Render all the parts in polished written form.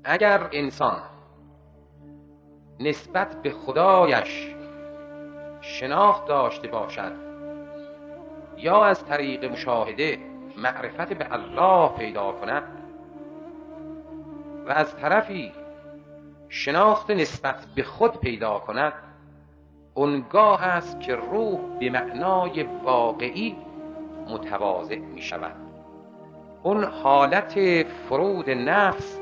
اگر انسان نسبت به خدایش شناخت داشته باشد یا از طریق مشاهده معرفت به الله پیدا کند و از طرفی شناخت نسبت به خود پیدا کند، اونگاه است که روح به معنای واقعی متواضع می شود. اون حالت فرود نفس،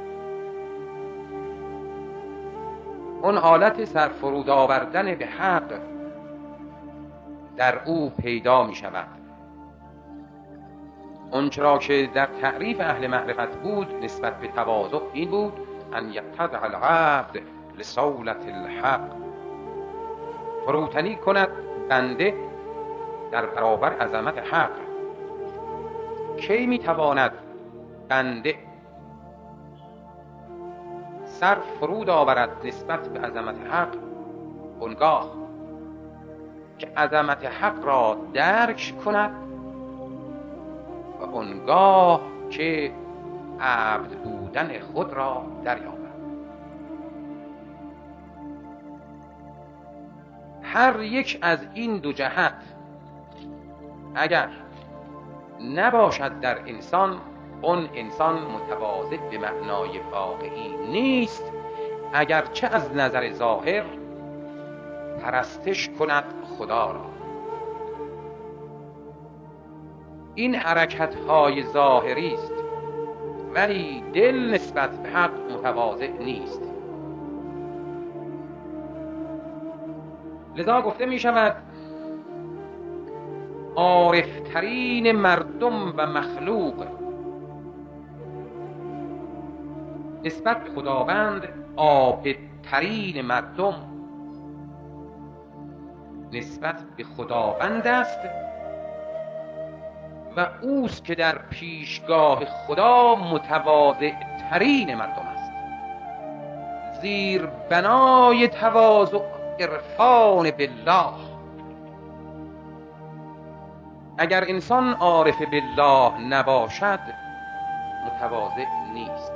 اون حالت سرفرود آوردن به حق در او پیدا می شود. اونچرا که در تعریف اهل معرفت بود نسبت به تواضع این بود: ان یتضع العبد لصولة الحق، فروتنی کند بنده در برابر عظمت حق. کی می تواند بنده سر فرود آورد نسبت به عظمت حق؟ اونگاه که عظمت حق را درک کند و اونگاه که عبد بودن خود را دریابد. هر یک از این دو جهت اگر نباشد در انسان، اون انسان متواضع به معنای واقعی نیست، اگرچه از نظر ظاهر پرستش کند خدا را. این حرکت‌های ظاهری است، ولی دل نسبت به حق متواضع نیست. لذا گفته می شود عارفترین مردم و مخلوق نسبت به خداوند، عابدترین مردم نسبت به خداوند است و اوست که در پیشگاه خدا متواضع ترین مردم است. زیر بنای تواضع عرفان بالله. اگر انسان عارف بالله نباشد متواضع نیست.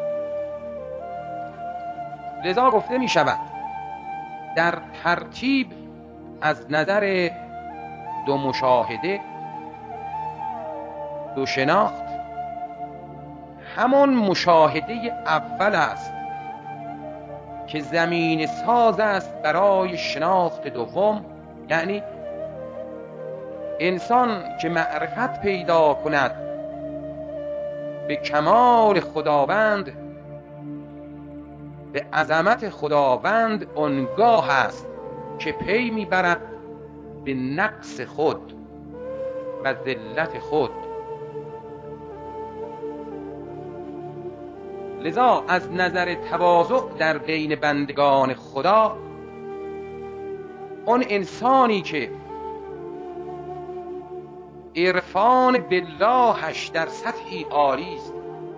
لذا گفته می شود در ترتیب از نظر دو مشاهده، دو شناخت، همون مشاهده اول است که زمین ساز است برای شناخت دوم. یعنی انسان که معرفت پیدا کند به کمال خداوند، به عظمت خداوند، آنگاه است که پی میبرد به نقص خود و ذلت خود. لذا از نظر تواضع در بین بندگان خدا، اون انسانی که عرفان باللهش در سطحی عالی است،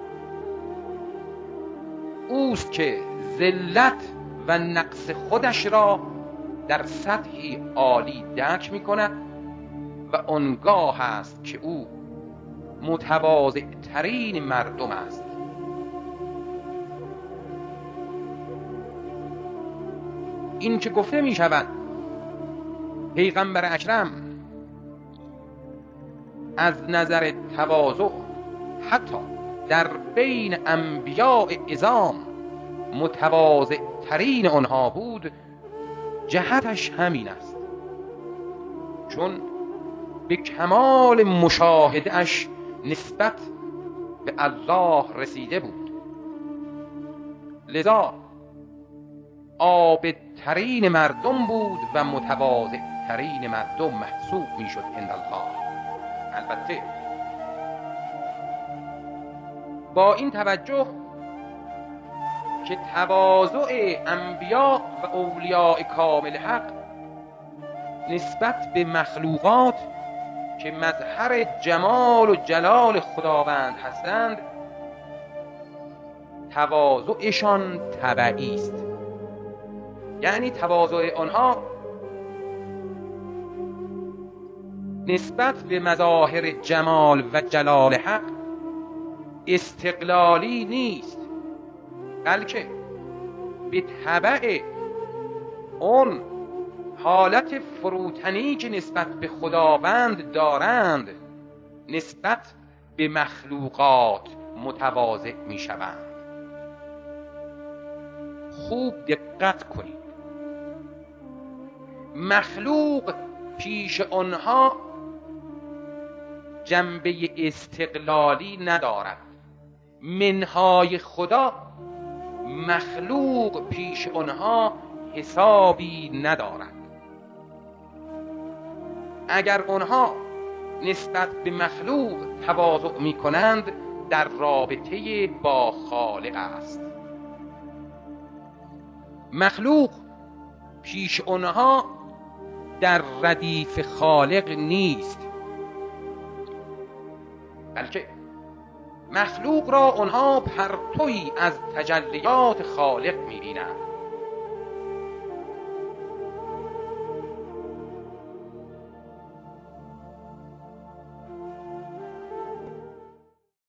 اوست که ذلت و نقص خودش را در سطحی عالی درک می کند و آنگاه است که او متواضع ترین مردم است. این که گفته می شود پیغمبر اکرم از نظر تواضع حتی در بین انبیاء عظام متواضع ترین آنها بود، جهتش همین است، چون به کمال مشاهده اش نسبت به الله رسیده بود. لذا عابدترین مردم بود و متواضع ترین مردم محسوب می شد عند الله. البته با این توجه که تواضع انبیاء و اولیاء کامل حق نسبت به مخلوقات که مظهر جمال و جلال خداوند هستند، تواضعشان طبعی است. یعنی تواضع آنها نسبت به مظاهر جمال و جلال حق استقلالی نیست، بلکه به تبع اون حالت فروتنی که نسبت به خداوند دارند نسبت به مخلوقات متواضع می شوند. خوب دقت کنید، مخلوق پیش آنها جنبه استقلالی ندارد. منهای خدا مخلوق پیش آنها حسابی ندارد. اگر آنها نسبت به مخلوق تواضع می کنند در رابطه با خالق است. مخلوق پیش آنها در ردیف خالق نیست، بلکه مخلوق را آنها پرتویی از تجلیات خالق می بینند.